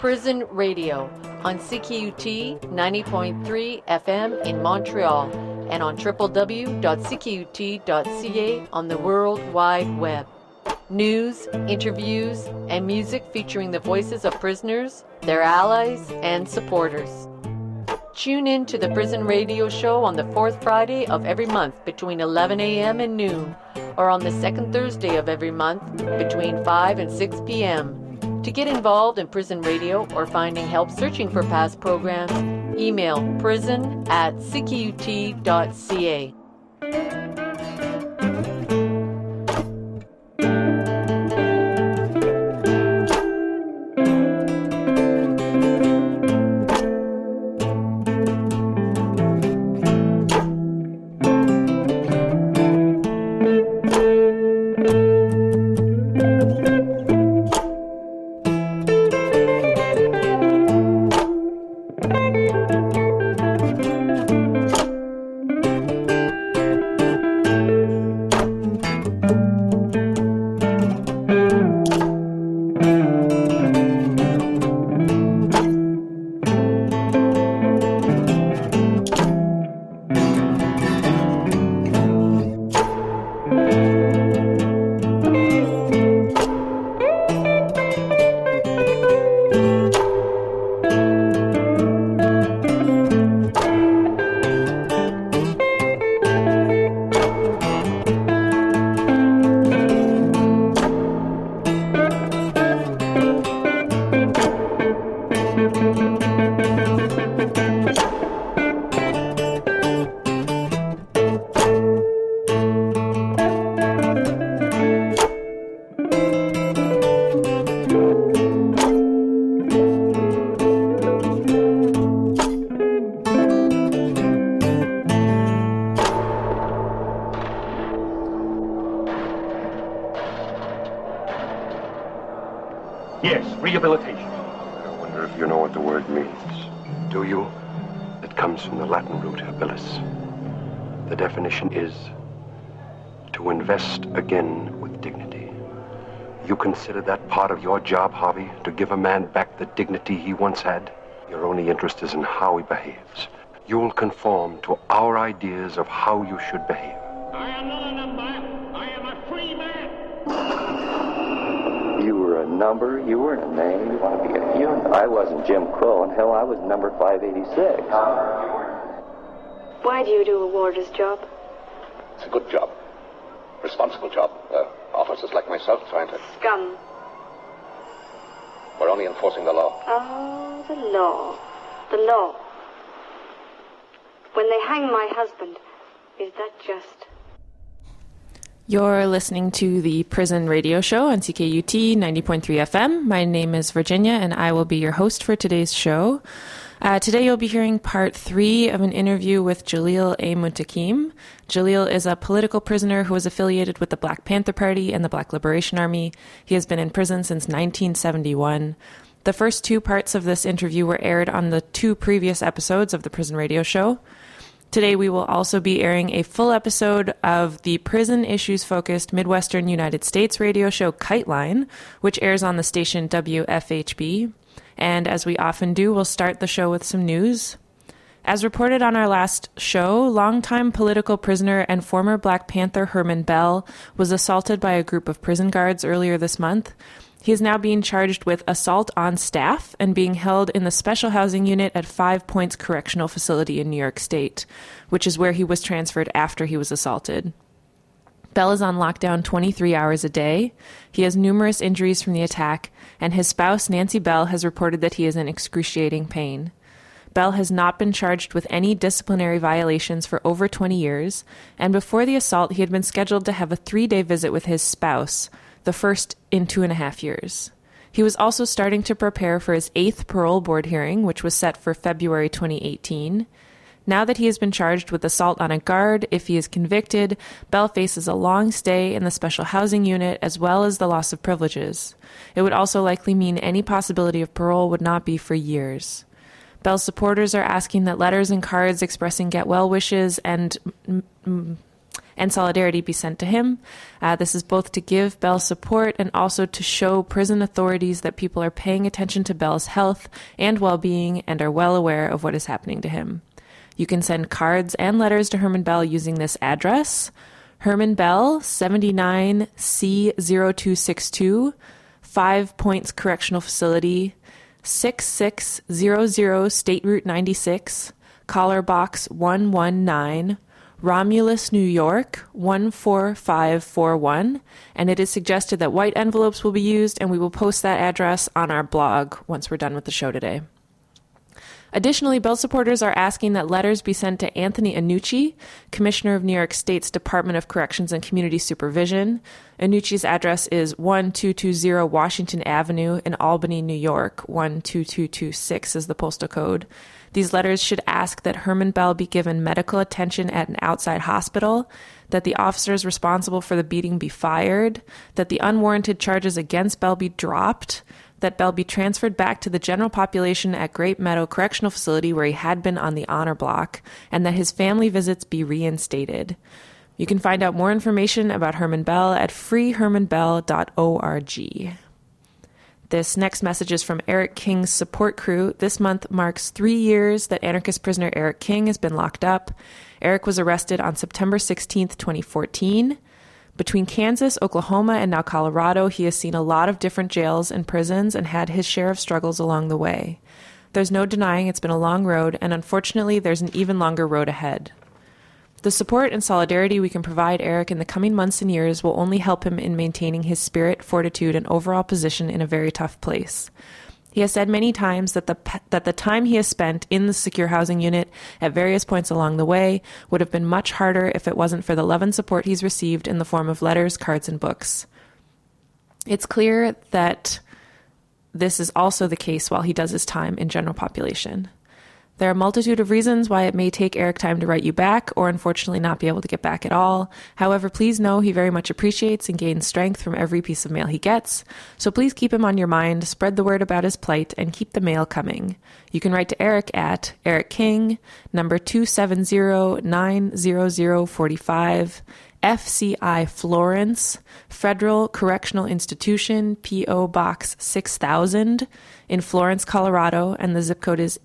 Prison Radio on CKUT 90.3 FM in Montreal and on www.ckut.ca on the World Wide Web. News, interviews, and music featuring the voices of prisoners, their allies, and supporters. Tune in to the Prison Radio Show on the fourth Friday of every month between 11 a.m. and noon, or on the second Thursday of every month between 5 and 6 p.m. To get involved in Prison Radio or finding help searching for past programs, email prison@ckut.ca. Rehabilitation. I wonder if you know what the word means. Do you? It comes from the Latin root habilis. The definition is to invest again with dignity. You consider that part of your job, Harvey, to give a man back the dignity he once had? Your only interest is in how he behaves. You'll conform to our ideas of how you should behave. I am not a number. I am a free man. You were a number, you weren't a name. You want to be a human. I wasn't Jim Crow, and hell, I was number 586. Why do you do a warder's job? It's a good job. Responsible job. Officers like myself trying to... Scum. We're only enforcing the law. Oh, the law. The law. When they hang my husband, is that just... You're listening to the Prison Radio Show on CKUT 90.3 FM. My name is Virginia, and I will be your host for today's show. Today you'll be hearing part 3 of an interview with Jalil A. Muntaqim. Jalil is a political prisoner who was affiliated with the Black Panther Party and the Black Liberation Army. He has been in prison since 1971. The first 2 parts of this interview were aired on the 2 previous episodes of the Prison Radio Show. Today, we will also be airing a full episode of the prison issues-focused Midwestern United States radio show Kite Line, which airs on the station WFHB. And as we often do, we'll start the show with some news. As reported on our last show, longtime political prisoner and former Black Panther Herman Bell was assaulted by a group of prison guards earlier this month. He is now being charged with assault on staff and being held in the special housing unit at 5 Points Correctional Facility in New York State, which is where he was transferred after he was assaulted. Bell is on lockdown 23 hours a day. He has numerous injuries from the attack, and his spouse, Nancy Bell, has reported that he is in excruciating pain. Bell has not been charged with any disciplinary violations for over 20 years, and before the assault, he had been scheduled to have a 3-day visit with his spouse, the first in 2.5 years. He was also starting to prepare for his 8th parole board hearing, which was set for February 2018. Now that he has been charged with assault on a guard, if he is convicted, Bell faces a long stay in the special housing unit as well as the loss of privileges. It would also likely mean any possibility of parole would not be for years. Bell's supporters are asking that letters and cards expressing get well wishes and and solidarity be sent to him. This is both to give Bell support and also to show prison authorities that people are paying attention to Bell's health and well-being and are well aware of what is happening to him. You can send cards and letters to Herman Bell using this address: Herman Bell, 79C0262, 5 Points Correctional Facility, 6600 State Route 96, Collar Box 119, Romulus, New York 14541, and it is suggested that white envelopes will be used, and we will post that address on our blog once we're done with the show today. Additionally, Bell supporters are asking that letters be sent to Anthony Annucci, Commissioner of New York State's Department of Corrections and Community Supervision. Annucci's address is 1220 Washington Avenue in Albany, New York. 12226 is the postal code. These letters should ask that Herman Bell be given medical attention at an outside hospital, that the officers responsible for the beating be fired, that the unwarranted charges against Bell be dropped, that Bell be transferred back to the general population at Great Meadow Correctional Facility where he had been on the honor block, and that his family visits be reinstated. You can find out more information about Herman Bell at freehermanbell.org. This next message is from Eric King's support crew. This month marks 3 years that anarchist prisoner Eric King has been locked up. Eric was arrested on September 16th, 2014. Between Kansas, Oklahoma, and now Colorado, he has seen a lot of different jails and prisons and had his share of struggles along the way. There's no denying it's been a long road, and unfortunately, there's an even longer road ahead. The support and solidarity we can provide Eric in the coming months and years will only help him in maintaining his spirit, fortitude, and overall position in a very tough place. He has said many times that the time he has spent in the secure housing unit at various points along the way would have been much harder if it wasn't for the love and support he's received in the form of letters, cards, and books. It's clear that this is also the case while he does his time in general population. There are a multitude of reasons why it may take Eric time to write you back, or unfortunately not be able to get back at all. However, please know he very much appreciates and gains strength from every piece of mail he gets. So please keep him on your mind, spread the word about his plight, and keep the mail coming. You can write to Eric at Eric King, number 270-90045, FCI Florence, Federal Correctional Institution, P.O. Box 6000 in Florence, Colorado, and the zip code is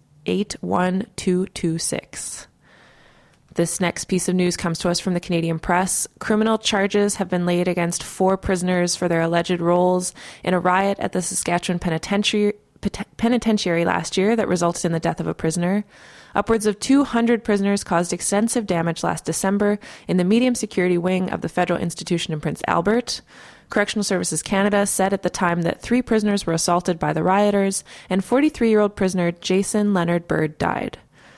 81226. This next piece of news comes to us from the Canadian Press. Criminal charges have been laid against 4 prisoners for their alleged roles in a riot at the Saskatchewan Penitentiary last year that resulted in the death of a prisoner. Upwards of 200 prisoners caused extensive damage last December in the medium security wing of the Federal Institution in Prince Albert. Correctional Services Canada said at the time that 3 prisoners were assaulted by the rioters, and 43-year-old prisoner Jason Leonard Bird died.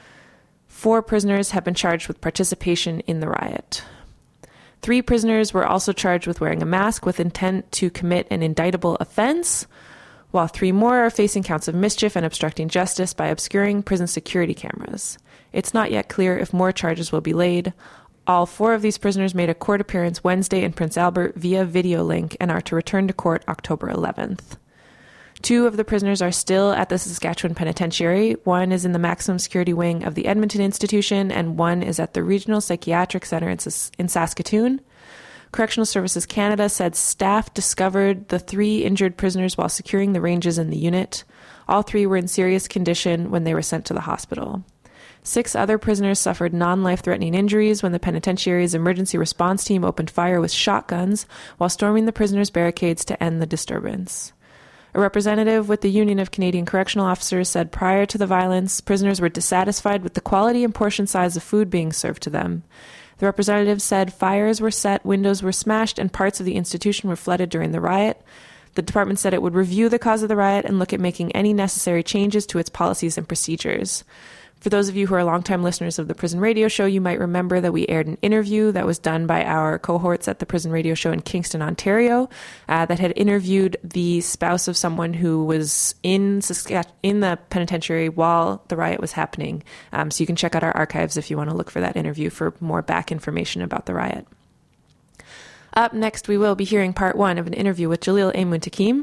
4 prisoners have been charged with participation in the riot. 3 prisoners were also charged with wearing a mask with intent to commit an indictable offense, while 3 more are facing counts of mischief and obstructing justice by obscuring prison security cameras. It's not yet clear if more charges will be laid. All 4 of these prisoners made a court appearance Wednesday in Prince Albert via video link and are to return to court October 11th. 2 of the prisoners are still at the Saskatchewan Penitentiary. 1 is in the maximum security wing of the Edmonton Institution, and 1 is at the Regional Psychiatric Center in Saskatoon. Correctional Services Canada said staff discovered the 3 injured prisoners while securing the ranges in the unit. All 3 were in serious condition when they were sent to the hospital. 6 other prisoners suffered non-life-threatening injuries when the penitentiary's emergency response team opened fire with shotguns while storming the prisoners' barricades to end the disturbance. A representative with the Union of Canadian Correctional Officers said prior to the violence, prisoners were dissatisfied with the quality and portion size of food being served to them. The representative said fires were set, windows were smashed, and parts of the institution were flooded during the riot. The department said it would review the cause of the riot and look at making any necessary changes to its policies and procedures. For those of you who are longtime listeners of the Prison Radio Show, you might remember that we aired an interview that was done by our cohorts at the Prison Radio Show in Kingston, Ontario, that had interviewed the spouse of someone who was in the penitentiary while the riot was happening. So you can check out our archives if you want to look for that interview for more back information about the riot. Up next, we will be hearing part 1 of an interview with Jalil Muntakim.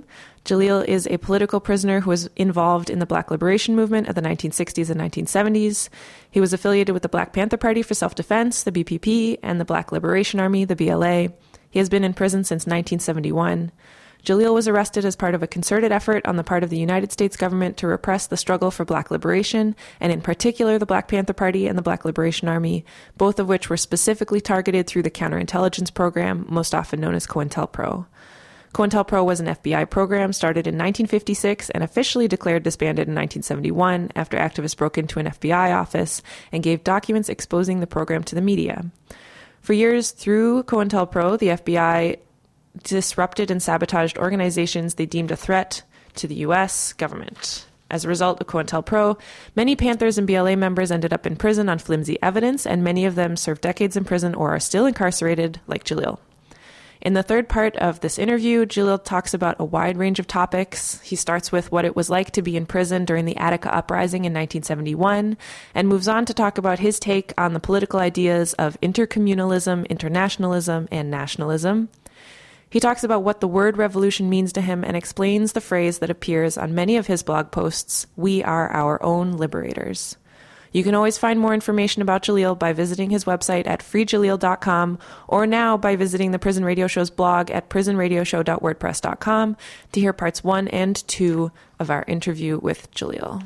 Jalil is a political prisoner who was involved in the Black Liberation Movement of the 1960s and 1970s. He was affiliated with the Black Panther Party for Self-Defense, the BPP, and the Black Liberation Army, the BLA. He has been in prison since 1971. Jalil was arrested as part of a concerted effort on the part of the United States government to repress the struggle for Black liberation, and in particular the Black Panther Party and the Black Liberation Army, both of which were specifically targeted through the counterintelligence program, most often known as COINTELPRO. COINTELPRO was an FBI program started in 1956 and officially declared disbanded in 1971 after activists broke into an FBI office and gave documents exposing the program to the media. For years, through COINTELPRO, the FBI disrupted and sabotaged organizations they deemed a threat to the U.S. government. As a result of COINTELPRO, many Panthers and BLA members ended up in prison on flimsy evidence, and many of them served decades in prison or are still incarcerated, like Jalil. In the third part of this interview, Jalil talks about a wide range of topics. He starts with what it was like to be in prison during the Attica Uprising in 1971, and moves on to talk about his take on the political ideas of intercommunalism, internationalism, and nationalism. He talks about what the word revolution means to him and explains the phrase that appears on many of his blog posts, "We are our own liberators." You can always find more information about Jalil by visiting his website at freejalil.com, or now by visiting the Prison Radio Show's blog at prisonradioshow.wordpress.com to hear parts 1 and 2 of our interview with Jalil.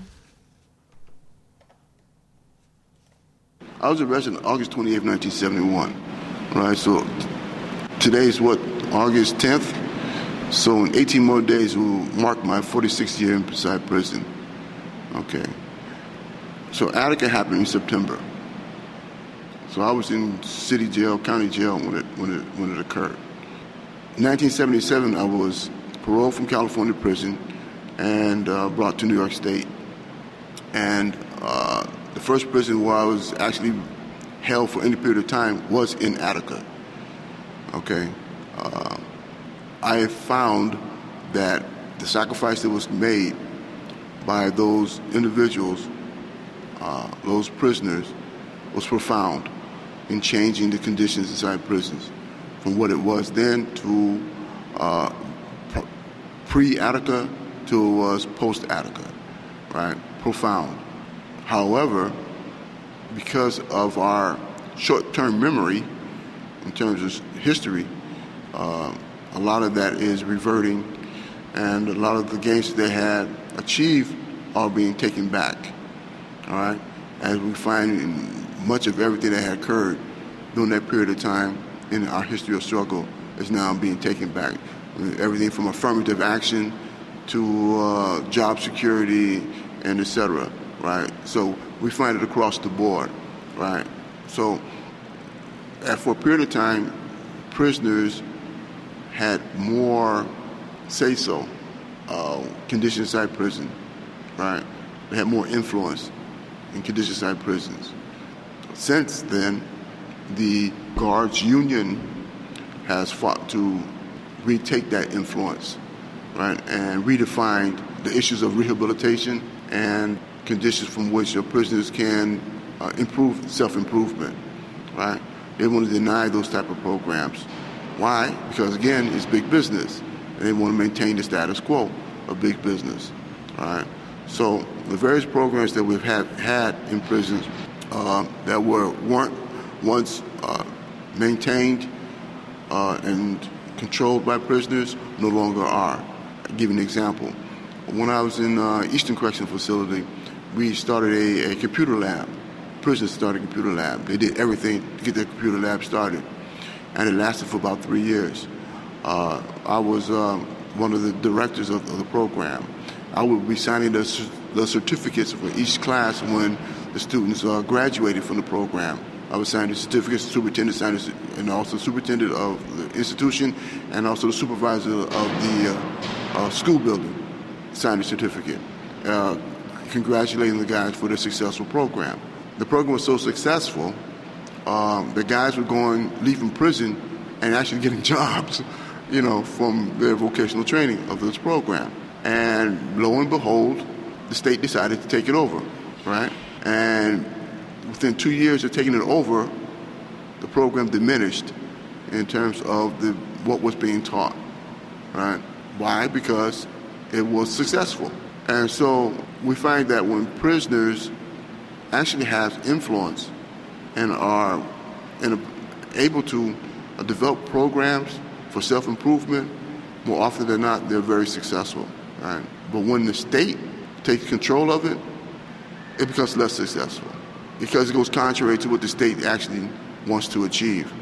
I was arrested on August 28, 1971. Right, so today's August 10th? So in 18 more days will mark my 46th year inside prison. Okay. So Attica happened in September. So I was in city jail, county jail when it occurred. In 1977, I was paroled from California prison and brought to New York State. And the first prison where I was actually held for any period of time was in Attica. Okay. I found that the sacrifice that was made by those individuals, those prisoners, was profound in changing the conditions inside prisons from what it was then to pre-Attica to it was post-Attica, right? Profound. However, because of our short-term memory in terms of history, a lot of that is reverting, and a lot of the gains that they had achieved are being taken back. All right, as we find in much of everything that had occurred during that period of time in our history of struggle is now being taken back. Everything from affirmative action to job security and et cetera, right? So we find it across the board, right? So for a period of time, prisoners had more say-so conditions inside prison, right? They had more influence in conditions inside prisons. Since then, the guards union has fought to retake that influence, right, and redefine the issues of rehabilitation and conditions from which prisoners can improve self-improvement, right? They want to deny those type of programs. Why? Because, again, it's big business, and they want to maintain the status quo of big business, right? So the various programs that we've had in prisons that weren't once maintained and controlled by prisoners no longer are. I'll give you an example. When I was in Eastern Correctional Facility, we started a computer lab. Prisoners started a computer lab. They did everything to get their computer lab started, and it lasted for about 3 years. I was one of the directors of the program. I would be signing the certificates for each class when the students graduated from the program. I would sign the certificates, the superintendent signed it, and also the superintendent of the institution and also the supervisor of the school building signed the certificate, congratulating the guys for their successful program. The program was so successful, the guys were leaving prison and actually getting jobs, from their vocational training of this program. And lo and behold, the state decided to take it over, right? And within 2 years of taking it over, the program diminished in terms of what was being taught, right? Why? Because it was successful. And so we find that when prisoners actually have influence and are able to develop programs for self-improvement, more often than not, they're very successful. Right? But when the state takes control of it, it becomes less successful because it goes contrary to what the state actually wants to achieve,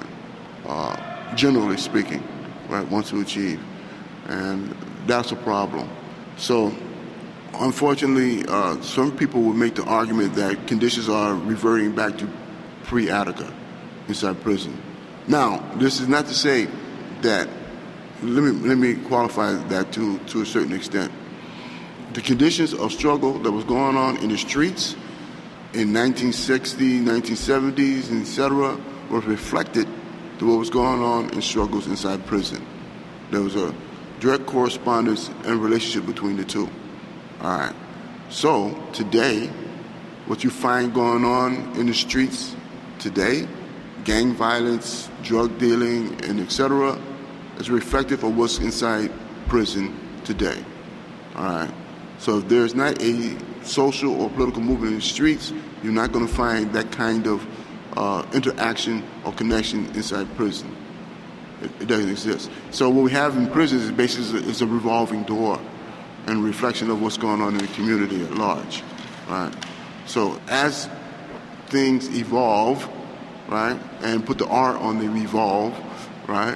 right? Generally speaking, right, wants to achieve. And that's a problem. So, unfortunately, some people would make the argument that conditions are reverting back to pre-Attica inside prison. Now, this is not to say that, let me qualify that to a certain extent. The conditions of struggle that was going on in the streets in 1960s, 1970s, etc., were reflected to what was going on in struggles inside prison. There was a direct correspondence and relationship between the two. All right. So today, what you find going on in the streets today, gang violence, drug dealing, and etc., is reflective of what's inside prison today. All right. So if there's not a social or political movement in the streets, you're not going to find that kind of interaction or connection inside prison. It doesn't exist. So what we have in prisons is basically is a revolving door and a reflection of what's going on in the community at large. Right. So as things evolve, right, and put the R on the revolve, right,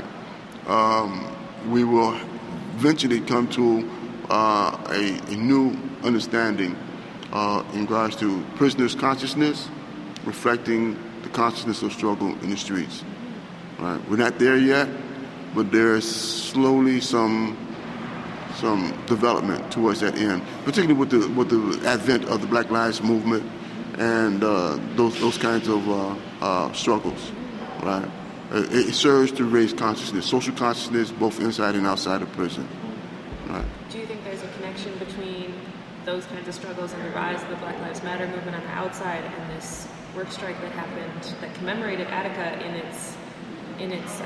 we will eventually come to a new understanding in regards to prisoners' consciousness, reflecting the consciousness of struggle in the streets. Right? We're not there yet, but there's slowly some development towards that end, particularly with the advent of the Black Lives Movement and those kinds of struggles. Right? It serves to raise consciousness, social consciousness, both inside and outside of prison. Right? Do you think there's a connection between those kinds of struggles and the rise of the Black Lives Matter movement on the outside and this work strike that happened, that commemorated Attica in its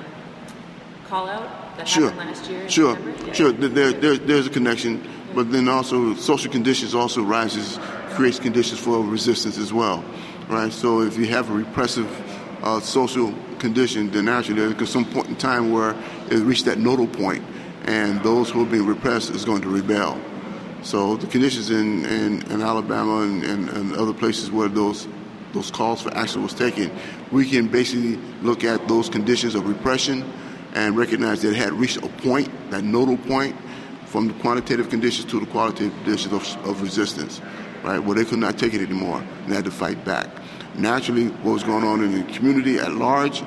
call out that happened last year? Sure. There's a connection, but then also social conditions also creates conditions for resistance as well, right? So if you have a repressive social condition, then naturally there's some point in time where it reached that nodal point, and those who are being repressed is going to rebel. So the conditions in Alabama and other places where those calls for action was taken, we can basically look at those conditions of repression and recognize that it had reached a point, that nodal point, from the quantitative conditions to the qualitative conditions of resistance, right, where they could not take it anymore and had to fight back. Naturally, what was going on in the community at large,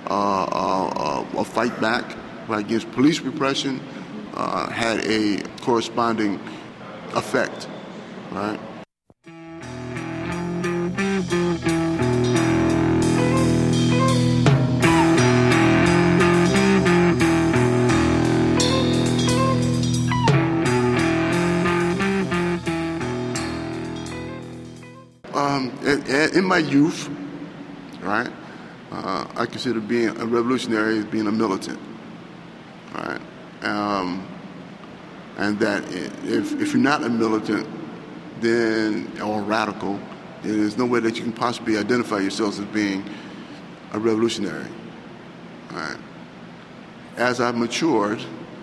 a fight back against police repression, had a corresponding effect, right? In my youth, right, I consider being a revolutionary as being a militant, right? And that if you're not a militant, then or a radical, then there's no way that you can possibly identify yourselves as being a revolutionary. Right? As I've matured,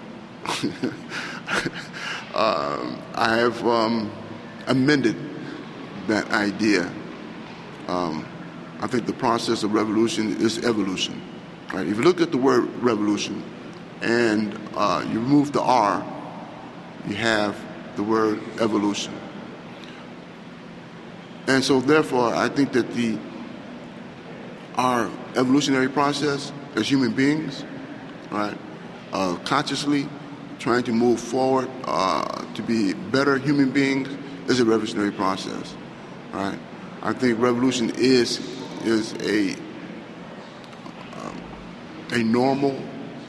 I have amended that idea. I think the process of revolution is evolution. Right? If you look at the word revolution and you remove the R, you have the word evolution. And so therefore, I think that our evolutionary process as human beings, right, consciously trying to move forward to be better human beings is a revolutionary process, right? I think revolution is a normal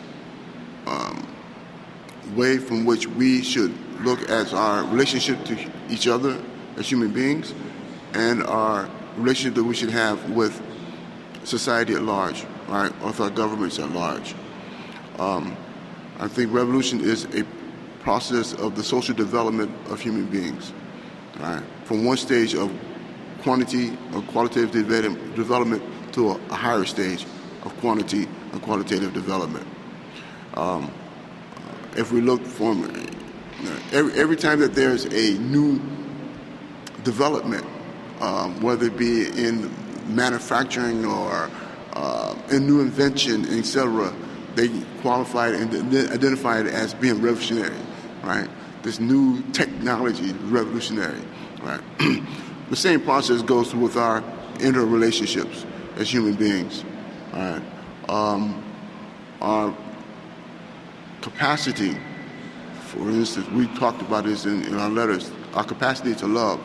way from which we should look at our relationship to each other as human beings and our relationship that we should have with society at large, right, with our governments at large. I think revolution is a process of the social development of human beings, right? From one stage of qualitative development to a higher stage of quantity and qualitative development. If we look from every time that there's a new development, whether it be in manufacturing or in new invention, etc., they qualify it and identify it as being revolutionary, right? This new technology is revolutionary, right? The same process goes with our interrelationships as human beings, right? Our capacity, for instance, we talked about this in our letters, our capacity to love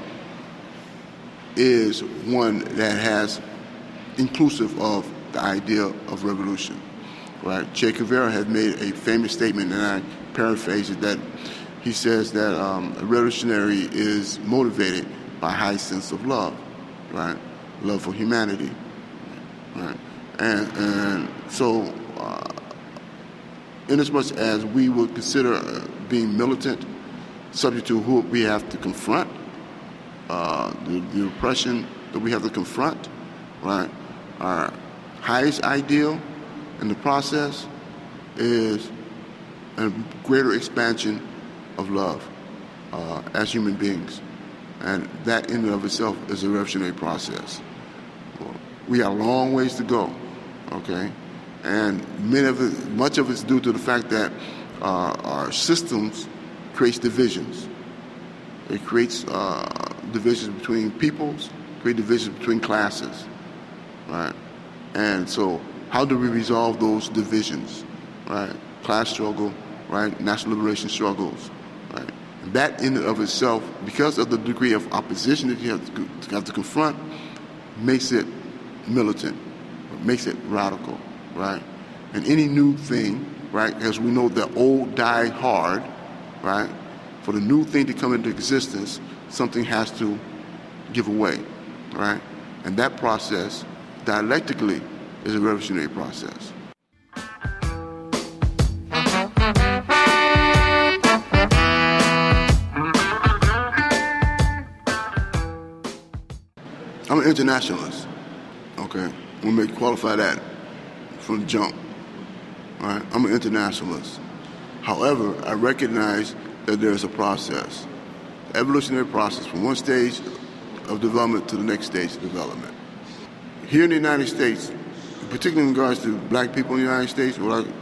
is one that has inclusive of the idea of revolution, right? Che Guevara had made a famous statement, and I paraphrase it, that he says that a revolutionary is motivated by a high sense of love, right? Love for humanity, right? And so, inasmuch as we would consider being militant, subject to who we have to confront, the oppression that we have to confront, right? Our highest ideal in the process is a greater expansion of love as human beings. And that in and of itself is a revolutionary process. We have a long ways to go, okay? And much of it's due to the fact that our systems creates divisions. It creates divisions between peoples, create divisions between classes, right? And so how do we resolve those divisions, right? Class struggle, right? National liberation struggles, right? And that in and of itself, because of the degree of opposition that you have to confront, makes it militant, makes it radical, right? And any new thing, right, as we know the old die hard, right? For the new thing to come into existence, something has to give away, right? And that process, dialectically, is a revolutionary process. I'm an internationalist, okay? We may qualify that from the jump, right? I'm an internationalist. However, I recognize that there's a process, evolutionary process from one stage of development to the next stage of development. Here in the United States, particularly in regards to black people in the United States,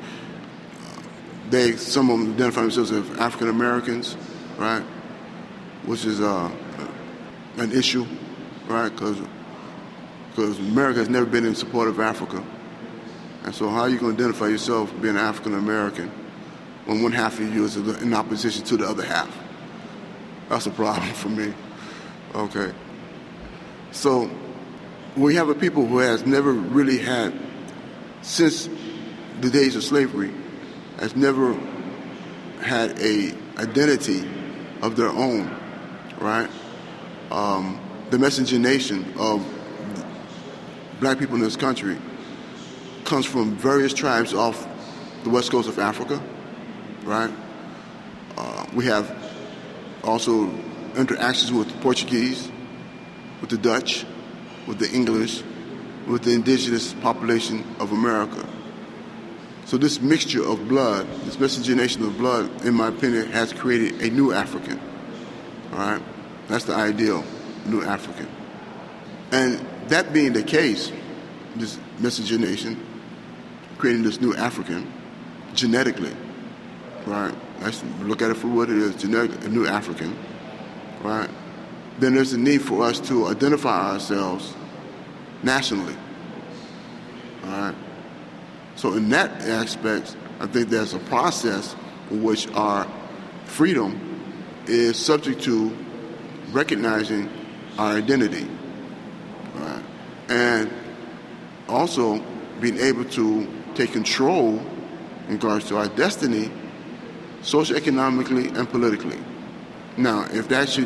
some of them identify themselves as African Americans, right? Which is an issue, right? Because America has never been in support of Africa. And so how are you going to identify yourself being African American when one half of you is in opposition to the other half? That's a problem for me. Okay. So we have a people who has never really had, since the days of slavery, has never had a identity of their own, right? The messenger nation of black people in this country comes from various tribes off the west coast of Africa, right? We have also interactions with the Portuguese, with the Dutch, with the English, with the indigenous population of America. So this mixture of blood, this miscegenation of blood, in my opinion, has created a new African, all right? That's the ideal, new African. And that being the case, this miscegenation, creating this new African, genetically, right? Let's look at it for what it is, genetic, a new African, right? Then there's a need for us to identify ourselves nationally, all right? So in that aspect, I think there's a process in which our freedom is subject to recognizing our identity, right? And also being able to take control in regards to our destiny, socioeconomically and politically. Now, if that should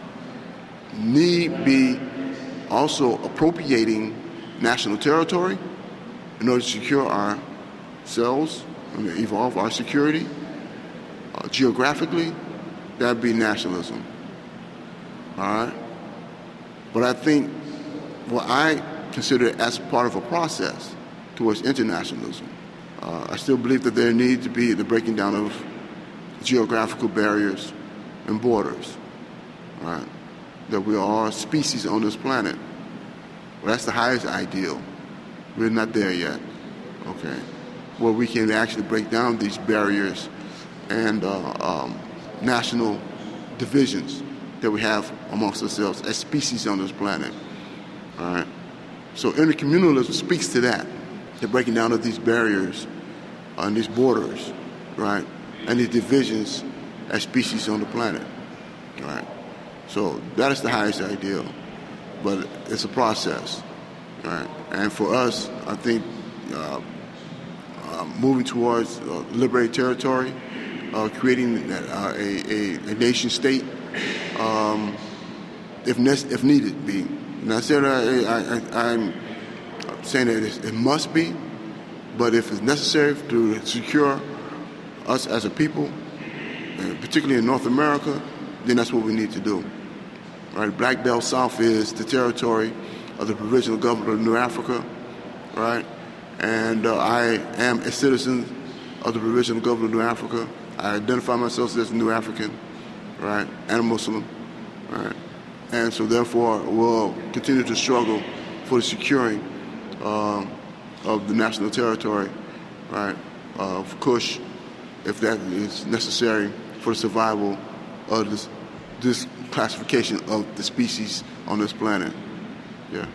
need be also appropriating national territory in order to secure ourselves and evolve our security, geographically, that'd be nationalism. All right? But I think what I consider it as part of a process towards internationalism. I still believe that there needs to be the breaking down of geographical barriers and borders. All right? That we are a species on this planet. Well, that's the highest ideal. We're not there yet. Okay? Where we can actually break down these barriers and national divisions that we have amongst ourselves as species on this planet. All right? So intercommunalism speaks to that, the breaking down of these barriers and these borders, right? And these divisions as species on the planet, right? So that is the highest ideal, but it's a process, right? And for us, I think moving towards liberated territory, creating a nation state, if needed be. And I said I'm saying that it must be, but if it's necessary to secure us as a people, particularly in North America, then that's what we need to do. Right? Black Belt South is the territory of the provisional government of New Africa, right? And I am a citizen of the provisional government of New Africa. I identify myself as a New African, right, and a Muslim, right? And so therefore we'll continue to struggle for the securing of the national territory, right, of Kush, if that is necessary for the survival of this classification of the species on this planet. Yeah.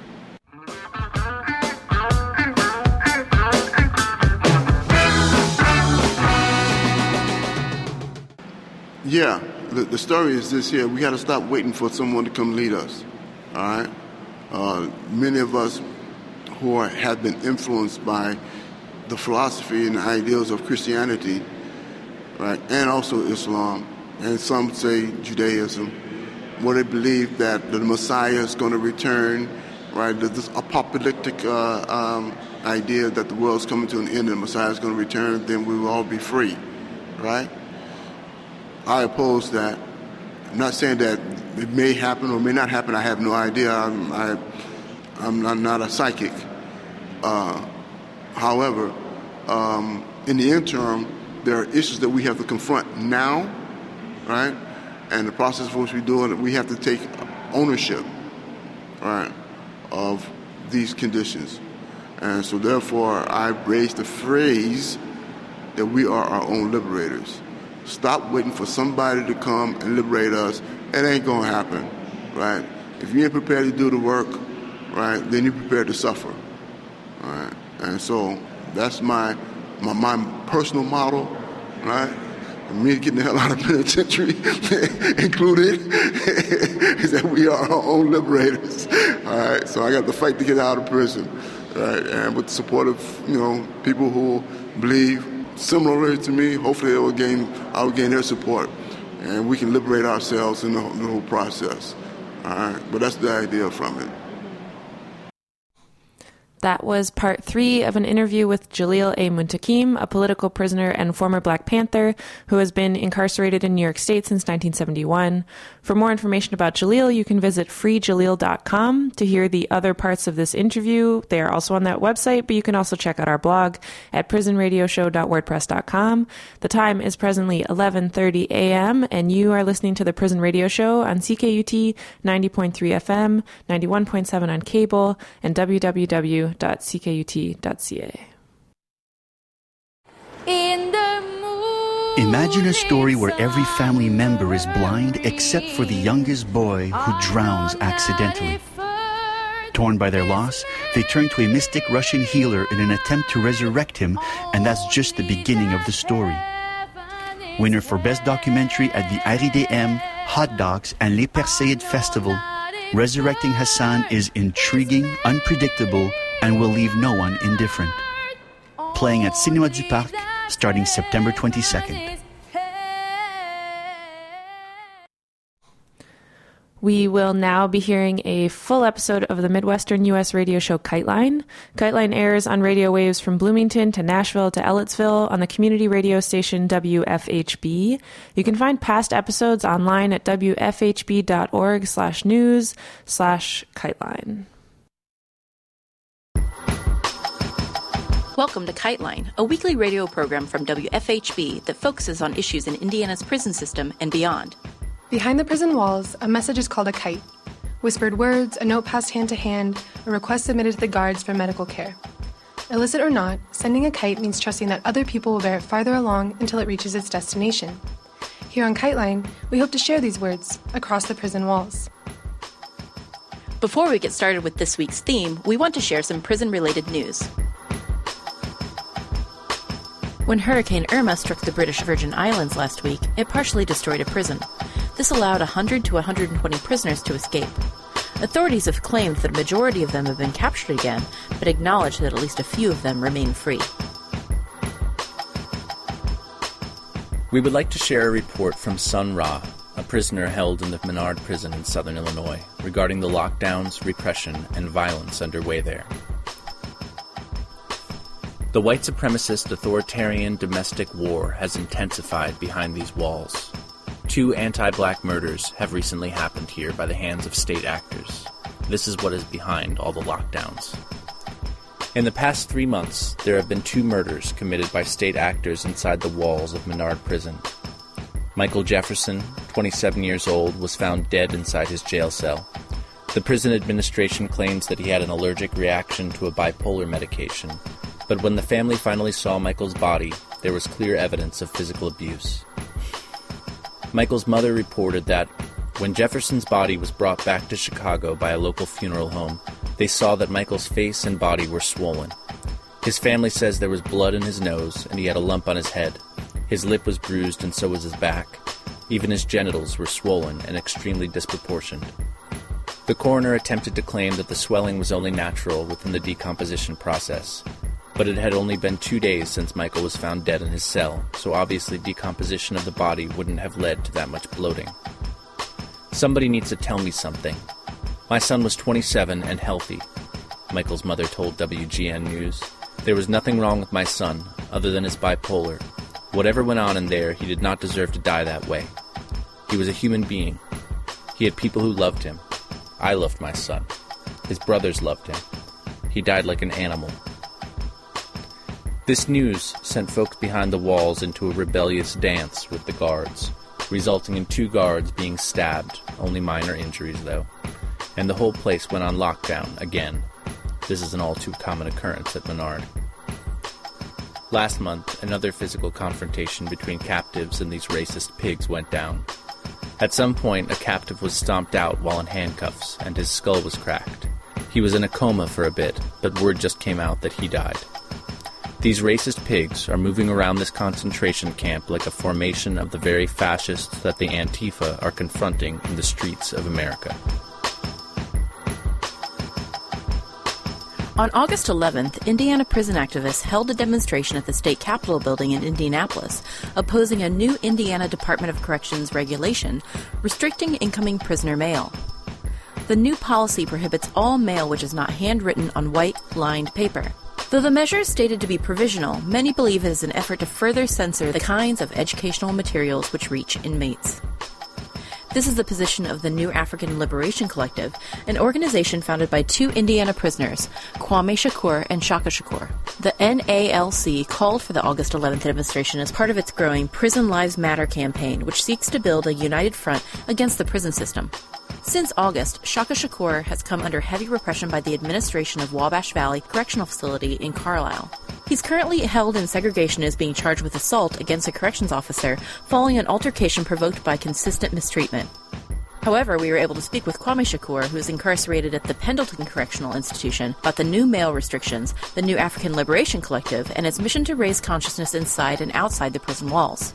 Yeah, the story is this here. We got to stop waiting for someone to come lead us, all right? Many of us who have been influenced by the philosophy and the ideals of Christianity, right, and also Islam, and some say Judaism, where they believe that the Messiah is going to return, right, this apocalyptic idea that the world's coming to an end and the Messiah is going to return, then we will all be free, right? I oppose that. I'm not saying that it may happen or may not happen. I have no idea. I'm not a psychic. However, in the interim, there are issues that we have to confront now, right? And the process for which we do it, we have to take ownership, right, of these conditions. And so therefore, I raised the phrase that we are our own liberators. Stop waiting for somebody to come and liberate us. It ain't going to happen, right? If you ain't prepared to do the work, right, then you're prepared to suffer, all right? And so that's my personal model, right? Me getting the hell out of penitentiary included is that we are our own liberators, all right? So I got to fight to get out of prison, right? And with the support of, people who believe similarly to me, hopefully I'll gain their support, and we can liberate ourselves in the whole process. All right, but that's the idea from it. That was part 3 of an interview with Jalil A. Muntaqim, a political prisoner and former Black Panther who has been incarcerated in New York State since 1971. For more information about Jalil, you can visit freejalil.com to hear the other parts of this interview. They are also on that website, but you can also check out our blog at prisonradioshow.wordpress.com. The time is presently 11:30 a.m., and you are listening to the Prison Radio Show on CKUT 90.3 FM, 91.7 on cable, and www.ckut.ca. Imagine a story where every family member is blind except for the youngest boy who drowns accidentally. Torn by their loss, they turn to a mystic Russian healer in an attempt to resurrect him, and that's just the beginning of the story. Winner for Best Documentary at the RIDM, Hot Docs, and Les Perséides Festival, Resurrecting Hassan is intriguing, unpredictable, and will leave no one indifferent. Playing at Cinéma du Parc starting September 22nd. We will now be hearing a full episode of the Midwestern U.S. radio show KiteLine. KiteLine airs on radio waves from Bloomington to Nashville to Ellettsville on the community radio station WFHB. You can find past episodes online at wfhb.org/news/KiteLine. Welcome to KiteLine, a weekly radio program from WFHB that focuses on issues in Indiana's prison system and beyond. Behind the prison walls, a message is called a kite. Whispered words, a note passed hand to hand, a request submitted to the guards for medical care. Illicit or not, sending a kite means trusting that other people will bear it farther along until it reaches its destination. Here on KiteLine, we hope to share these words across the prison walls. Before we get started with this week's theme, we want to share some prison-related news. When Hurricane Irma struck the British Virgin Islands last week, it partially destroyed a prison. This allowed 100 to 120 prisoners to escape. Authorities have claimed that a majority of them have been captured again, but acknowledge that at least a few of them remain free. We would like to share a report from Sun Ra, a prisoner held in the Menard prison in southern Illinois, regarding the lockdowns, repression, and violence underway there. The white supremacist authoritarian domestic war has intensified behind these walls. 2 anti-black murders have recently happened here by the hands of state actors. This is what is behind all the lockdowns. In the past 3 months, there have been 2 murders committed by state actors inside the walls of Menard Prison. Michael Jefferson, 27 years old, was found dead inside his jail cell. The prison administration claims that he had an allergic reaction to a bipolar medication, but when the family finally saw Michael's body, there was clear evidence of physical abuse. Michael's mother reported that when Jefferson's body was brought back to Chicago by a local funeral home, they saw that Michael's face and body were swollen. His family says there was blood in his nose and he had a lump on his head. His lip was bruised and so was his back. Even his genitals were swollen and extremely disproportioned. The coroner attempted to claim that the swelling was only natural within the decomposition process, but it had only been 2 days since Michael was found dead in his cell, so obviously decomposition of the body wouldn't have led to that much bloating. Somebody needs to tell me something. My son was 27 and healthy, Michael's mother told WGN News. There was nothing wrong with my son, other than his bipolar. Whatever went on in there, he did not deserve to die that way. He was a human being. He had people who loved him. I loved my son. His brothers loved him. He died like an animal. This news sent folks behind the walls into a rebellious dance with the guards, resulting in 2 guards being stabbed, only minor injuries though, and the whole place went on lockdown again. This is an all too common occurrence at Menard. Last month, another physical confrontation between captives and these racist pigs went down. At some point, a captive was stomped out while in handcuffs, and his skull was cracked. He was in a coma for a bit, but word just came out that he died. These racist pigs are moving around this concentration camp like a formation of the very fascists that the Antifa are confronting in the streets of America. On August 11th, Indiana prison activists held a demonstration at the state capitol building in Indianapolis, opposing a new Indiana Department of Corrections regulation restricting incoming prisoner mail. The new policy prohibits all mail which is not handwritten on white, lined paper. Though the measure is stated to be provisional, many believe it is an effort to further censor the kinds of educational materials which reach inmates. This is the position of the New African Liberation Collective, an organization founded by 2 Indiana prisoners, Kwame Shakur and Shaka Shakur. The NALC called for the August 11th demonstration as part of its growing Prison Lives Matter campaign, which seeks to build a united front against the prison system. Since August, Shaka Shakur has come under heavy repression by the administration of Wabash Valley Correctional Facility in Carlisle. He's currently held in segregation and is being charged with assault against a corrections officer following an altercation provoked by consistent mistreatment. However, we were able to speak with Kwame Shakur, who is incarcerated at the Pendleton Correctional Institution, about the new mail restrictions, the New African Liberation Collective, and its mission to raise consciousness inside and outside the prison walls.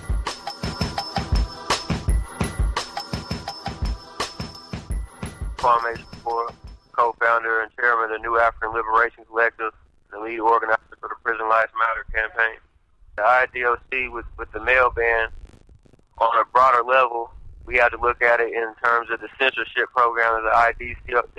Kwame Shakur, co-founder and chairman of the New African Liberation Collective, the lead organizer for the Prison Lives Matter campaign. The IDOC with the mail ban on a broader level we have to look at it in terms of the censorship program that the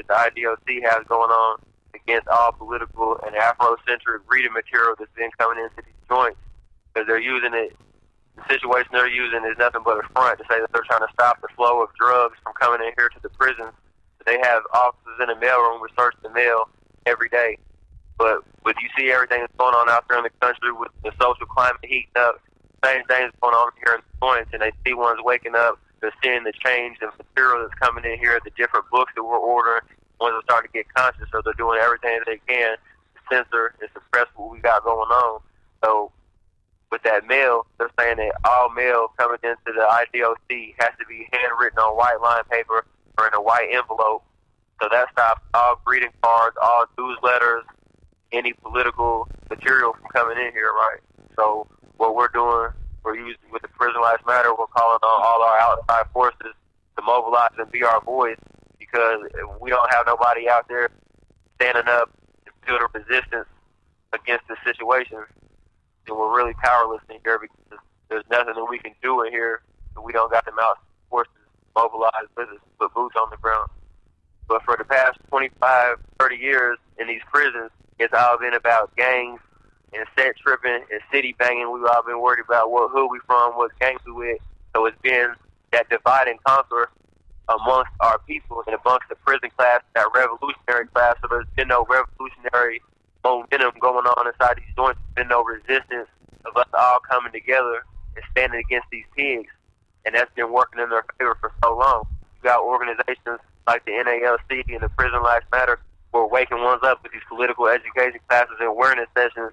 IDOC has going on against all political and Afrocentric reading material that's been coming into these joints, because they're using it. The situation they're using is nothing but a front to say that they're trying to stop the flow of drugs from coming in here to the prisons. They have officers in the mailroom who search the mail every day. But you see everything that's going on out there in the country with the social climate heating up, same things going on here in the joints, and they see ones waking up, they're seeing the change in material that's coming in here, the different books that we're ordering, ones are starting to get conscious, so they're doing everything that they can to censor and suppress what we got going on. So with that mail, they're saying that all mail coming into the IDOC has to be handwritten on white line paper or in a white envelope. So that stops all greeting cards, all newsletters, any political material from coming in here, right? So what we're doing, we're using with the Prison Lives Matter, we're calling on all our outside forces to mobilize and be our voice, because we don't have nobody out there standing up and building resistance against this situation. And we're really powerless in here because there's nothing that we can do in here if we don't got them outside forces mobilized with us, put boots on the ground. But for the past 25, 30 years in these prisons, it's all been about gangs and set tripping and city banging. We've all been worried about what hood we from, what gangs we with. So it's been that divide and conquer amongst our people and amongst the prison class, that revolutionary class. So there's been no revolutionary momentum going on inside these joints. There's been no resistance of us all coming together and standing against these pigs. And that's been working in their favor for so long. You got organizations like the NALC and the Prison Lives Matter who are waking ones up with these political education classes and awareness sessions,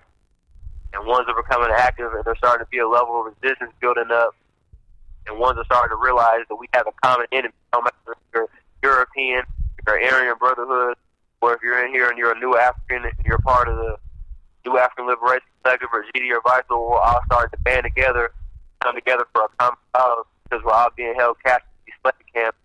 and ones are becoming active, and there's starting to be a level of resistance building up, and ones are starting to realize that we have a common enemy. No matter if you're European, if you're Aryan Brotherhood, or if you're in here and you're a New African and you're part of the New African Liberation Collective or GD or Vital, we're all starting to band together, come together for a common cause, because we're all being held captive in these slave camps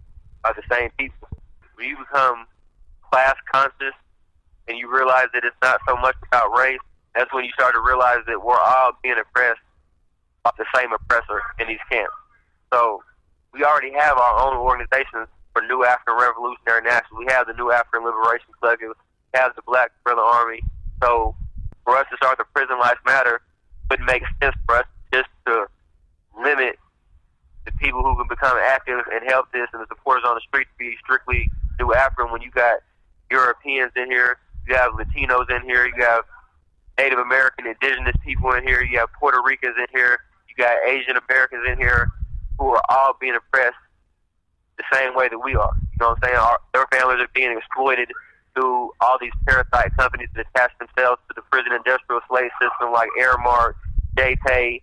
by the same people. When you become class conscious and you realize that it's not so much about race, that's when you start to realize that we're all being oppressed by the same oppressor in these camps. So we already have our own organizations for New African Revolutionary National. We have the New African Liberation Collective, we have the Black Guerrilla Army. So for us to start the Prison Lives Matter wouldn't make sense for us just to limit the people who can become active and help this and the supporters on the street to be strictly New African. When you got Europeans in here, you have Latinos in here, you have Native American, indigenous people in here, you have Puerto Ricans in here, you got Asian Americans in here who are all being oppressed the same way that we are. You know what I'm saying? Their families are being exploited through all these parasite companies that attach themselves to the prison industrial slave system like Airmark, JPay,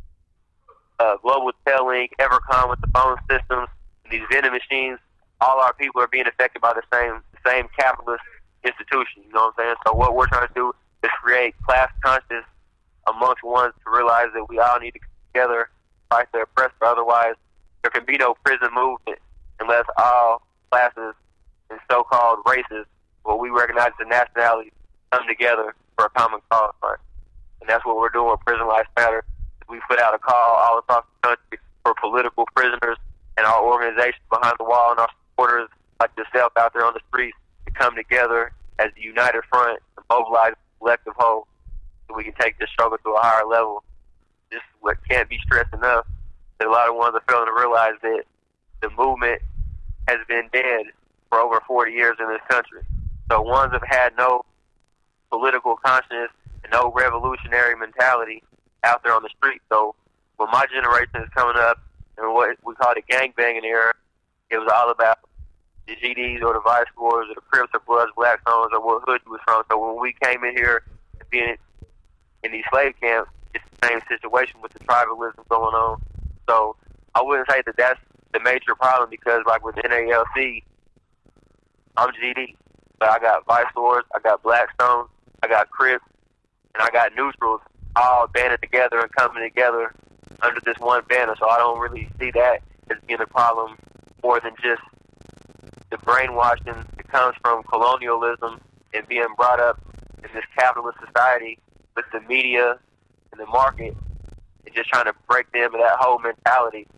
Global Telling, Evercom with the phone systems, these vending machines. All our people are being affected by the same capitalist institution. You know what I'm saying? So what we're trying to do is create class conscious amongst ones to realize that we all need to come together, fight the oppressor. Otherwise, there can be no prison movement unless all classes and so-called races, what we recognize as nationalities, come together for a common cause. Right? And that's what we're doing with Prison Lives Matter. We put out a call all across the country for political prisoners and our organizations behind the wall and our supporters like yourself out there on the streets to come together as a united front and mobilize a collective whole so we can take this struggle to a higher level. This is what can't be stressed enough. That a lot of ones are failing to realize that the movement has been dead for over 40 years in this country. So ones have had no political consciousness and no revolutionary mentality out there on the street. So when my generation is coming up and what we call the gangbanging era, it was all about the GDs or the Vice Lords or the Crips or Bloods, Black Stones, or what hood you was from. So when we came in here and being in these slave camps, it's the same situation with the tribalism going on. So I wouldn't say that that's the major problem, because like with NALC, I'm GD, but I got Vice Lords, I got Black Stones, I got Crips, and I got Neutrals all banded together and coming together under this one banner. So I don't really see that as being a problem more than just the brainwashing that comes from colonialism and being brought up in this capitalist society with the media and the market and just trying to break them of that whole mentality.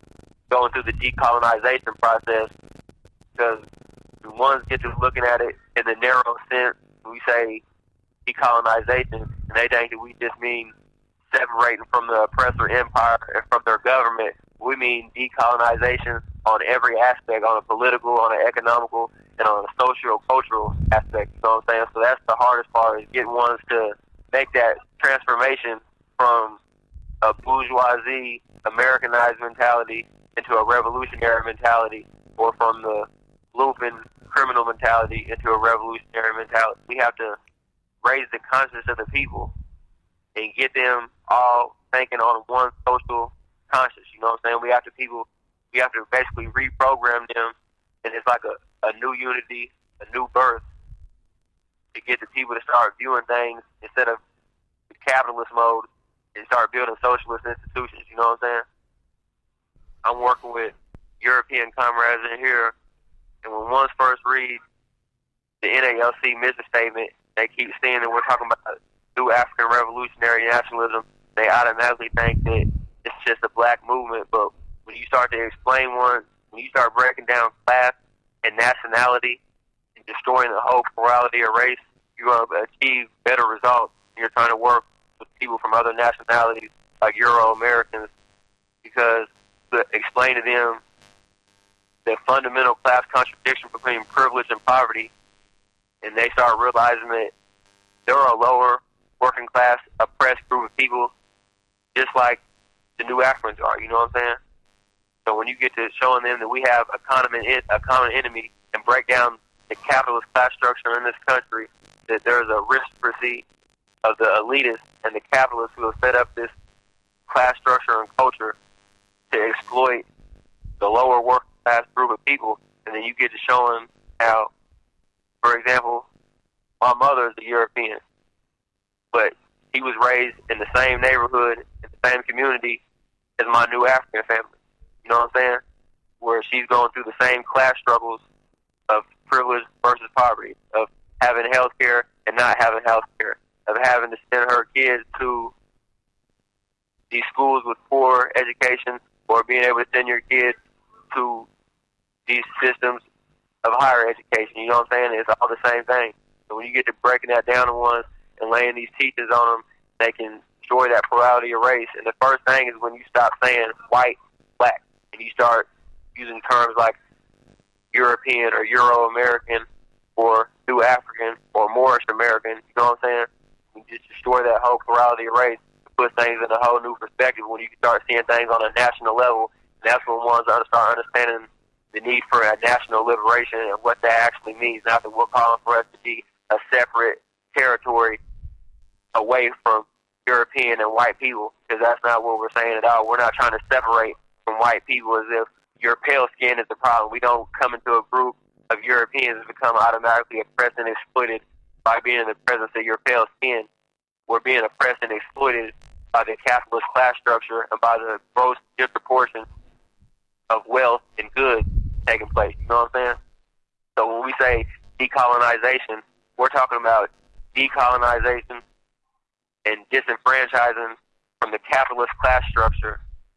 going through the decolonization process, because the ones get to looking at it in the narrow sense, we say decolonization, and they think that we just mean separating from the oppressor empire and from their government. We mean decolonization on every aspect, on a political, on an economical, and on a social-cultural aspect. You know what I'm saying? So that's the hardest part, is getting ones to make that transformation from a bourgeoisie, Americanized mentality into a revolutionary mentality, or from the looping criminal mentality into a revolutionary mentality. We have to raise the consciousness of the people and get them all thinking on one social conscious. You know what I'm saying? We have to basically reprogram them, and it's like a new unity, a new birth, to get the people to start viewing things instead of the capitalist mode and start building socialist institutions. You know what I'm saying? I'm working with European comrades in here, and when ones first read the NALC mission statement, they keep seeing that we're talking about new African revolutionary nationalism. They automatically think that it's just a black movement. But when you start to explain one, when you start breaking down class and nationality and destroying the whole plurality of race, you're going to achieve better results. You're trying to work with people from other nationalities, like Euro-Americans, because to explain to them the fundamental class contradiction between privilege and poverty, and they start realizing that there are a lower working class oppressed group of people just like the new Africans are. You know what I'm saying? So when you get to showing them that we have a common enemy, and break down the capitalist class structure in this country, that there's a aristocracy of the elitists and the capitalists who have set up this class structure and culture to exploit the lower working class group of people. And then you get to showing how, for example, my mother is a European, but she was raised in the same neighborhood, in the same community as my new African family. You know what I'm saying? Where she's going through the same class struggles of privilege versus poverty, of having health care and not having health care, of having to send her kids to these schools with poor education, or being able to send your kids to these systems of higher education. You know what I'm saying? It's all the same thing. So when you get to breaking that down to ones and laying these teachings on them, they can destroy that plurality of race. And the first thing is when you stop saying white, black, and you start using terms like European or Euro-American or New African or Moorish American. You know what I'm saying? You just destroy that whole plurality of race, put things in a whole new perspective when you can start seeing things on a national level. And that's when ones start understanding the need for a national liberation and what that actually means. Not that we're calling for us to be a separate territory away from European and white people, because that's not what we're saying at all. We're not trying to separate from white people as if your pale skin is the problem. We don't come into a group of Europeans and become automatically oppressed and exploited by being in the presence of your pale skin. We're being oppressed and exploited by the capitalist class structure and by the gross disproportion of wealth and goods taking place. You know what I'm saying? So when we say decolonization, we're talking about decolonization and disenfranchising from the capitalist class structure,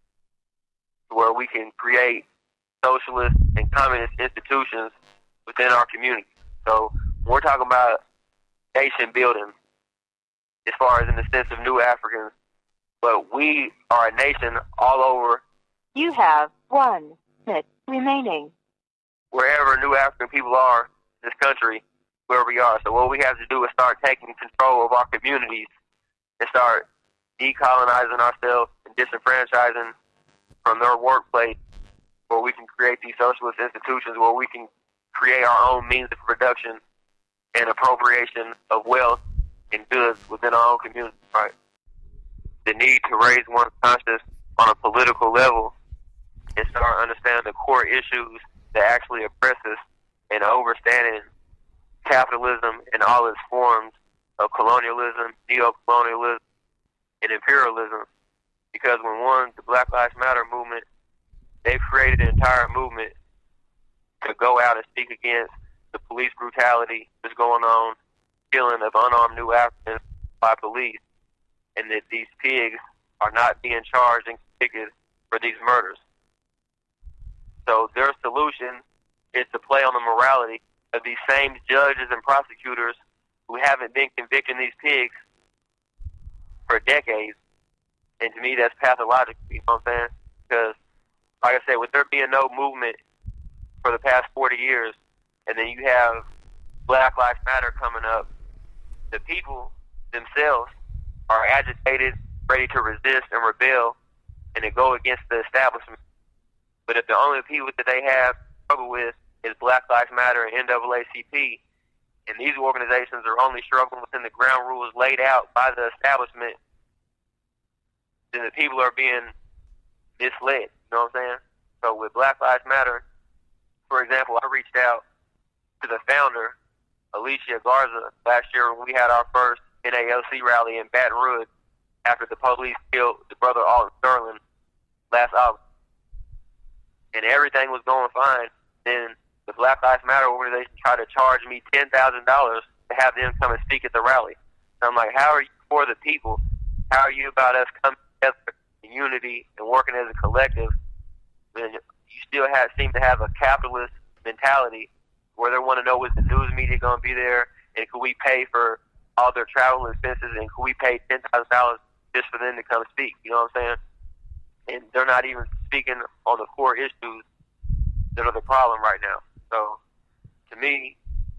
where we can create socialist and communist institutions within our community. So we're talking about nation building as far as in the sense of new Africans, but we are a nation all over. You have 1 minute remaining. Wherever new African people are in this country, where we are. So what we have to do is start taking control of our communities and start decolonizing ourselves and disenfranchising from their workplace, where we can create these socialist institutions, where we can create our own means of production and appropriation of wealth and goods within our own community, right? The need to raise one's consciousness on a political level and start understanding the core issues that actually oppress us, and understanding capitalism in all its forms of colonialism, neo-colonialism, and imperialism. Because when the Black Lives Matter movement, they've created an entire movement to go out and speak against the police brutality that's going on, killing of unarmed new Africans by police, and that these pigs are not being charged and convicted for these murders. So their solution is to play on the morality of these same judges and prosecutors who haven't been convicting these pigs for decades. And to me, that's pathological, you know what I'm saying? Because, like I said, with there being no movement for the past 40 years, and then you have Black Lives Matter coming up, the people themselves are agitated, ready to resist and rebel, and to go against the establishment. But if the only people that they have struggle with is Black Lives Matter and NAACP, and these organizations are only struggling within the ground rules laid out by the establishment, then the people are being misled, you know what I'm saying? So with Black Lives Matter, for example, I reached out to the founder, Alicia Garza, last year when we had our first NALC rally in Baton Rouge after the police killed the brother Alton Sterling last August. And everything was going fine. Then the Black Lives Matter organization tried to charge me $10,000 to have them come and speak at the rally. So I'm like, how are you for the people? How are you about us coming together in unity and working as a collective? And you still seem to have a capitalist mentality where they want to know, is the news media going to be there, and could we pay for all their travel expenses, and could we pay $10,000 just for them to come speak? You know what I'm saying? And they're not even speaking on the core issues that are the problem right now. So, to me,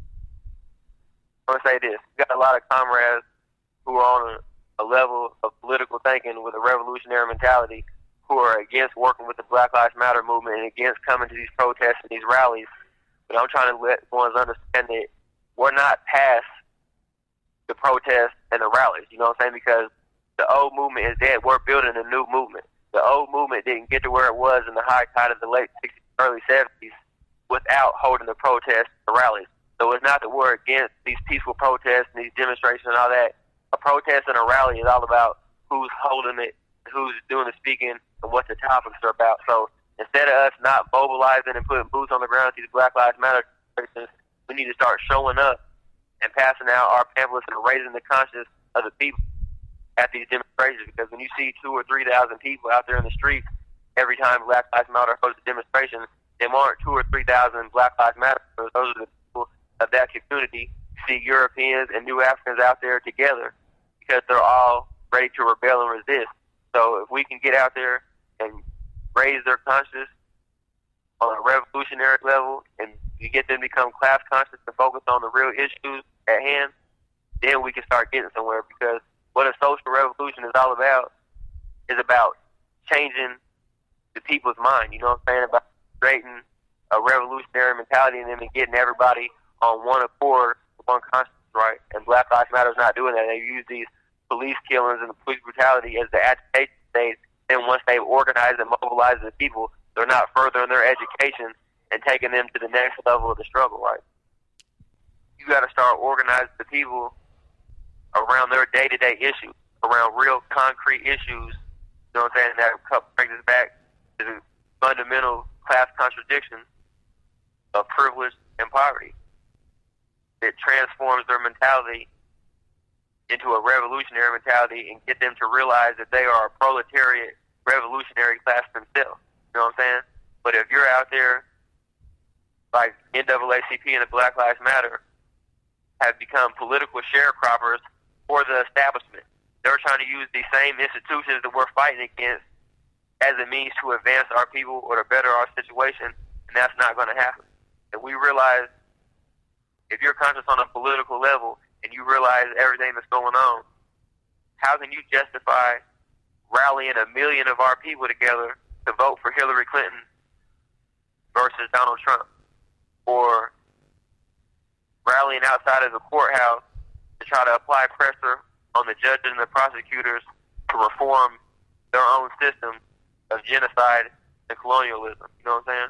I want to say this. We got a lot of comrades who are on a level of political thinking with a revolutionary mentality who are against working with the Black Lives Matter movement and against coming to these protests and these rallies. But I'm trying to let ones understand that we're not past the protests and the rallies, you know what I'm saying? Because the old movement is dead. We're building a new movement. The old movement didn't get to where it was in the high tide of the late 60s, early 70s without holding the protests and rallies. So it's not that we're against these peaceful protests and these demonstrations and all that. A protest and a rally is all about who's holding it, who's doing the speaking, and what the topics are about. So instead of us not mobilizing and putting boots on the ground to these Black Lives Matter demonstrations, we need to start showing up and passing out our pamphlets and raising the conscience of the people at these demonstrations. Because when you see 2,000 or 3,000 people out there in the streets every time Black Lives Matter hosts a demonstration, them aren't 2,000 or 3,000 Black Lives Matter. Those are the people of that community. You see Europeans and New Africans out there together because they're all ready to rebel and resist. So if we can get out there and raise their conscience on a revolutionary level and you get them to become class conscious and focus on the real issues at hand, then we can start getting somewhere. Because what a social revolution is all about is about changing the people's mind. You know what I'm saying? About creating a revolutionary mentality in them and getting everybody on one accord, one conscience, right? And Black Lives Matter is not doing that. They use these police killings and the police brutality as the agitation stage. Then once they've organized and mobilized the people, they're not furthering their education and taking them to the next level of the struggle, right? You got to start organizing the people around their day-to-day issues, around real concrete issues, you know what I'm saying, that brings us back to the fundamental class contradiction of privilege and poverty. It transforms their mentality into a revolutionary mentality and get them to realize that they are a proletariat revolutionary class themselves. You know what I'm saying? But if you're out there like NAACP and the Black Lives Matter have become political sharecroppers for the establishment, they're trying to use these same institutions that we're fighting against as a means to advance our people or to better our situation, and that's not going to happen. And we realize if you're conscious on a political level and you realize everything that's going on, how can you justify rallying 1 million of our people together to vote for Hillary Clinton versus Donald Trump? Or rallying outside of the courthouse to try to apply pressure on the judges and the prosecutors to reform their own system of genocide and colonialism. You know what I'm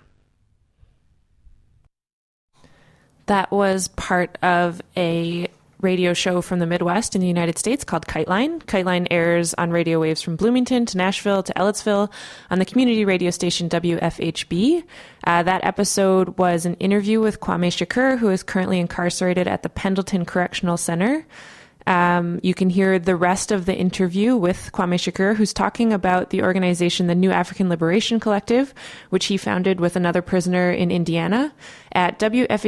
saying? That was part of a radio show from the Midwest in the United States called KiteLine. KiteLine airs on radio waves from Bloomington to Nashville to Ellettsville on the community radio station WFHB. That episode was an interview with Kwame Shakur, who is currently incarcerated at the Pendleton Correctional Center. You can hear the rest of the interview with Kwame Shakur, who's talking about the organization, the New African Liberation Collective, which he founded with another prisoner in Indiana, at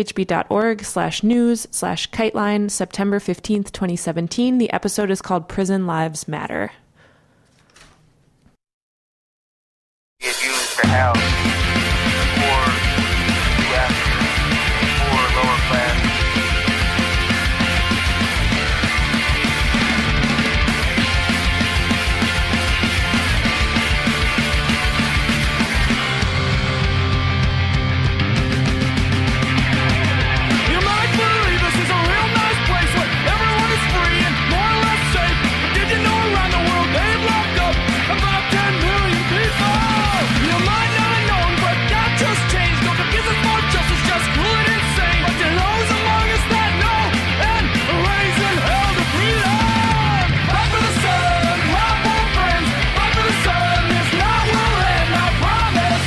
wfhb.org/news/Kiteline, September 15th, 2017. The episode is called Prison Lives Matter. Get used to house poor U.S. poor lower class. You might believe this is a real nice place where everyone is free and more or less safe. But did you know around the world they've locked up about 10 million people? You might not have known, but that just changed. No, because it's more justice, just cruel and insane. But to those among us that know and raising hell to freedom. Fight for the sun, my poor friends. Fight for the sun, this night will end, I promise.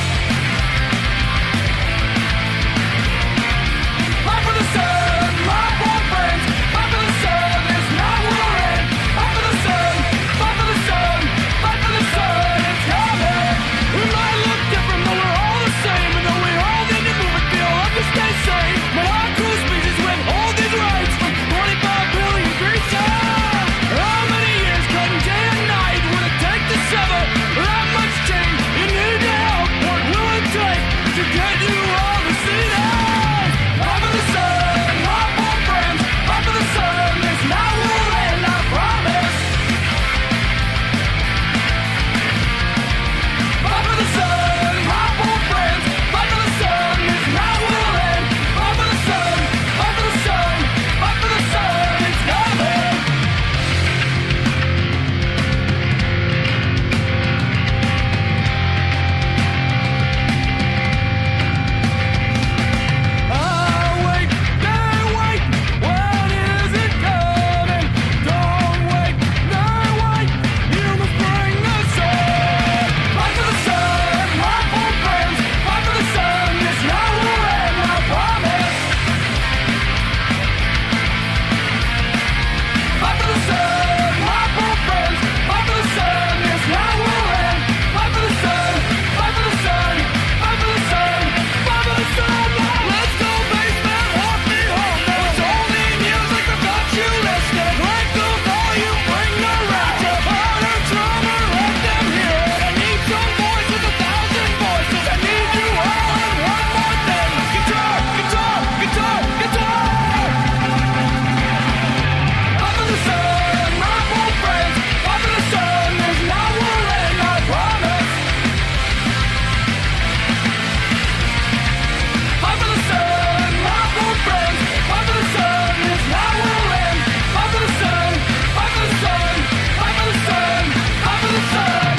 Fight for the sun, my poor friends. Fight for the sun, this night will end. Fight for the sun, fight for the sun, fight for the sun, it's coming. We might look different, but we're all the same. And though we all need to move and feel like to stay sane. But our cool species with all these rights from 45 billion creatures. How many years cutting day and night would it take to sever that much change? You need to help, what will it take to get you all to see that? Fight for the sun, my poor friends. Fight for the sun, this night will end, I promise. Fight for the sun, my poor friends. Fight for the sun, this night will end. Fight for the sun, fight for the sun, fight for the sun, it's coming. Wait, when is it coming? Don't wait, you must bring the sun. Fight for the sun, my poor friends. Fight for the sun, this night will end, I promise. Fight for the sun, my poor friends. Fight for the sun, this night will end. Fight for the sun, fight for the sun, fight for the sun, fight for the sun. Let's go, basement, walk me home. Now it's only music without you listening. Break the volume, bring the rapture. Harder, drummer, let them hear it. I need some voices, 1,000 voices. I need you all in one more thing. Guitar, guitar, guitar, guitar. Fight for the sun, my poor friends. Fight for the sun, this night will end, I promise. Fight for the sun, my poor friends. Fight for the sun, this night will end. Fight for the sun, fight for the sun, fight for the sun, fight for the sun.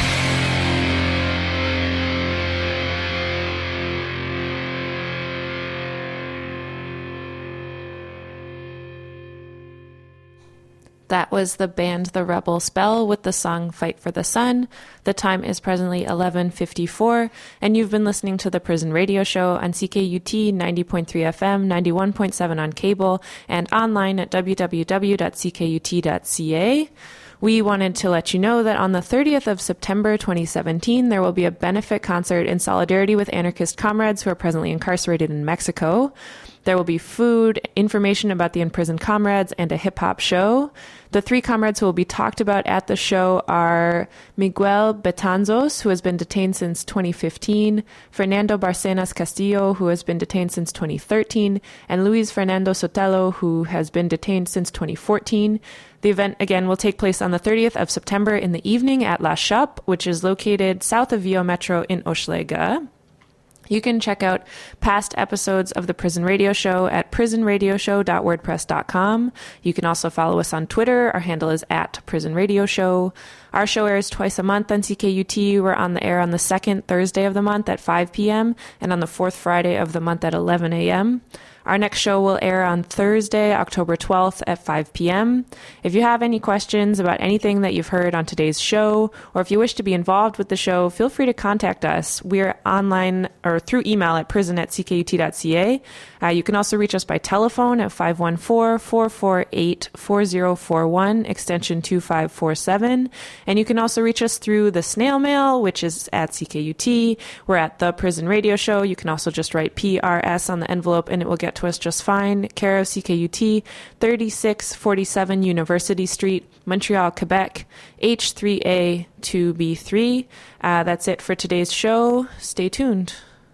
That was the band The Rebel Spell with the song Fight for the Sun. The time is presently 11:54, and you've been listening to the Prison Radio Show on CKUT 90.3 FM, 91.7 on cable, and online at www.ckut.ca. We wanted to let you know that on the 30th of September 2017, there will be a benefit concert in solidarity with anarchist comrades who are presently incarcerated in Mexico. There will be food, information about the imprisoned comrades, and a hip-hop show. The three comrades who will be talked about at the show are Miguel Betanzos, who has been detained since 2015, Fernando Barcenas Castillo, who has been detained since 2013, and Luis Fernando Sotelo, who has been detained since 2014. The event, again, will take place on the 30th of September in the evening at La Shop, which is located south of Vio Metro in Hochelaga. You can check out past episodes of the Prison Radio Show at prisonradioshow.wordpress.com. You can also follow us on Twitter. Our handle is @PrisonRadioShow. Our show airs twice a month on CKUT. We're on the air on the second Thursday of the month at 5 p.m. and on the fourth Friday of the month at 11 a.m. Our next show will air on Thursday, October 12th at 5 p.m. If you have any questions about anything that you've heard on today's show, or if you wish to be involved with the show, feel free to contact us. We're online or through email at prison@ckut.ca. You can also reach us by telephone at 514-448-4041, extension 2547. And you can also reach us through the snail mail, which is at CKUT. We're at The Prison Radio Show. You can also just write PRS on the envelope and it will get to us just fine. Care of CKUT, 3647 University Street, Montreal, Quebec, H3A 2B3. That's it for today's show. Stay tuned.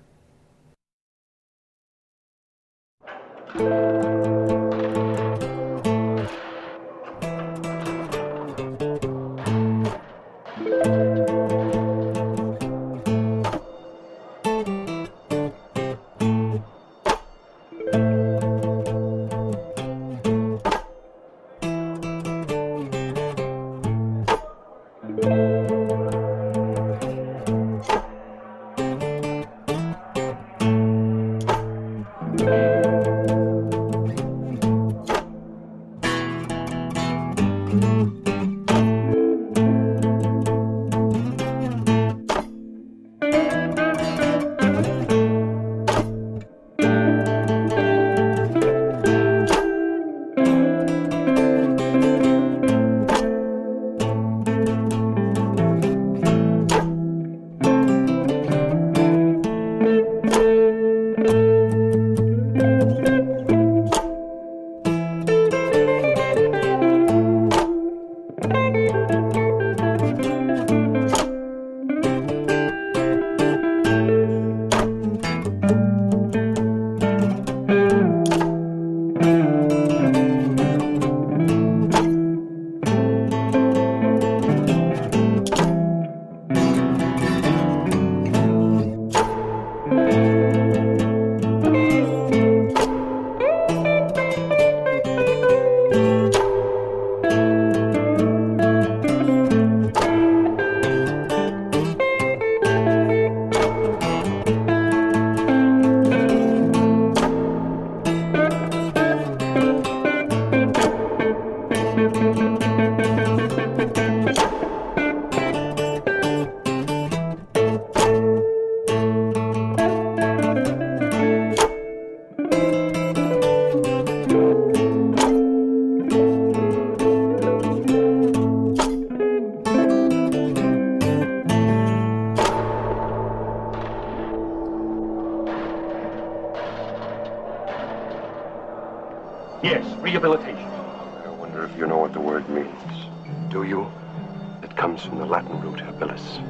Yes, rehabilitation. I wonder if you know what the word means. Do you? It comes from the Latin root habilis.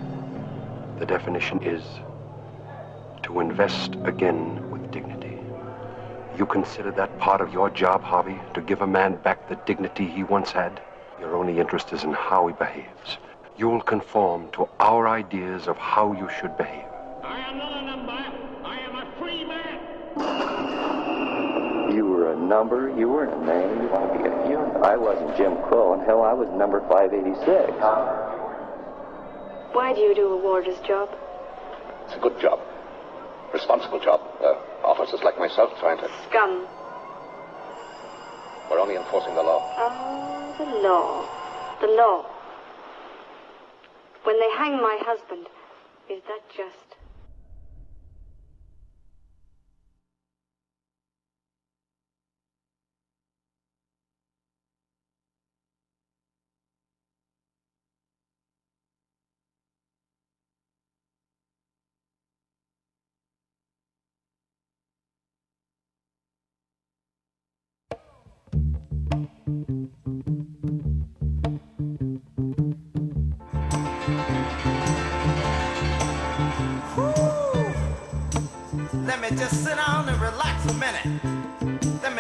The definition is to invest again with dignity. You consider that part of your job, Harvey, to give a man back the dignity he once had? Your only interest is in how he behaves. You'll conform to our ideas of how you should behave. I am not a number. I am a free man. You were a number, you weren't a name, you want to be a human. I wasn't Jim Crow, and hell, I was number 586. Why do you do a warder's job? It's a good job. Responsible job. Officers like myself trying to... Scum. We're only enforcing the law. Oh, the law. The law. When they hang my husband, is that just...